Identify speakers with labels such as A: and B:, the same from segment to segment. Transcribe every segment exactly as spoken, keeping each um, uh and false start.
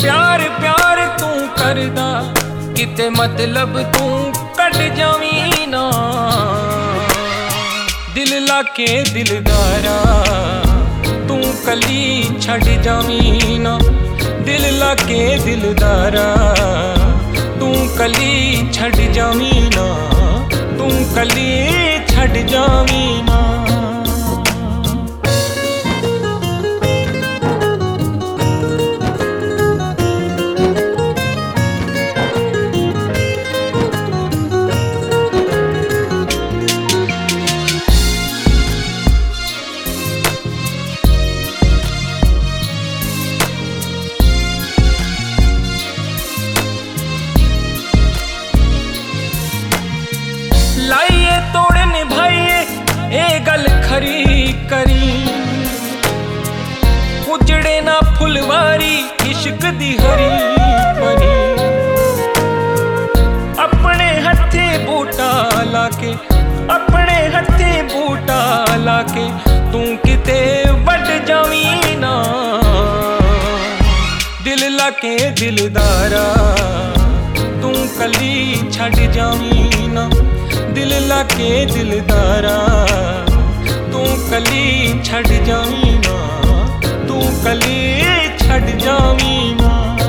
A: प्यार प्यार तू करदा किते मतलब तू कट जावी ना। दिल लाके दिलदारा तू कली छड़ जावी ना। दिल लाके दिलदारा तू कली छड़ जावी ना। तू कली छड़ जावी ना। लाइए तोड़ निभाइए ए गल खरी करी। उजड़े ना फुलवारी इश्क दी हरी भरी। अपने हथे बूटा लाके अपने हथे बूटा लाके तू किते वट जावी ना। दिल लाके दिलदारा तू कली छड़ जावी ना। दिल लाके दिलदारा तू कली छड़ जावी ना। तू कली छड़ जावी ना।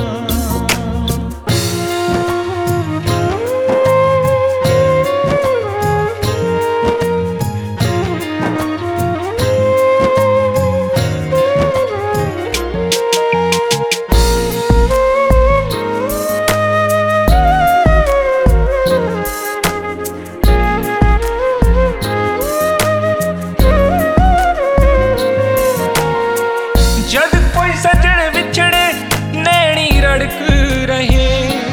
A: जद कोई सजन विछड़े नैनी रड़क रहे।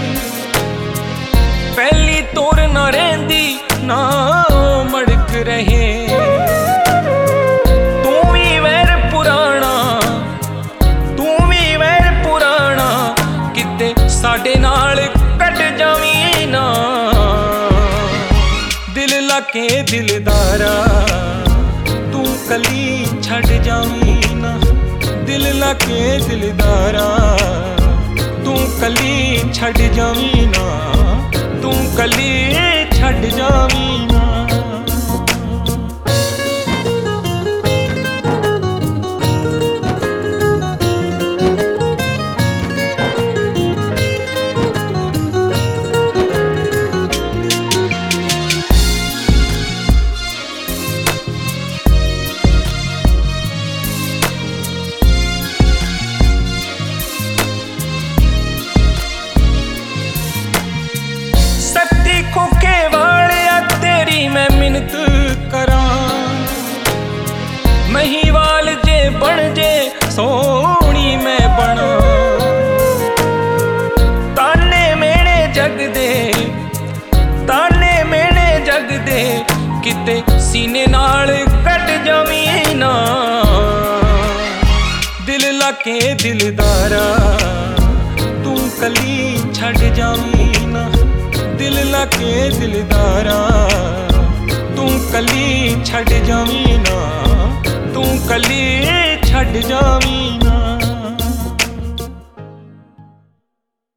A: पहली तोर ना रहिंदी ना मड़क रहे। तू भी वैर पुराना तू भी वैर पुराना किते साडे नाल कट जावी ना। दिल लाके दिलदारा तू कली छड़ जावी ना। दिल लाके दिलदारा तू कली छड़ जावी ना। तू कली छड़ जावी ना। खोके वालिया तेरी मैं मिन्नत करां। महीवाल जे बन जे सोहनी मैं बना। ताने मेने जग दे ताने मेने जग दे किते सीने नाल कट जावी ना। दिल लाके दिलदारा तू कली छड़ जावी ना। दिल लाके दिलदारा तू कली छड़ जावी ना। तू कली छड़ जावी।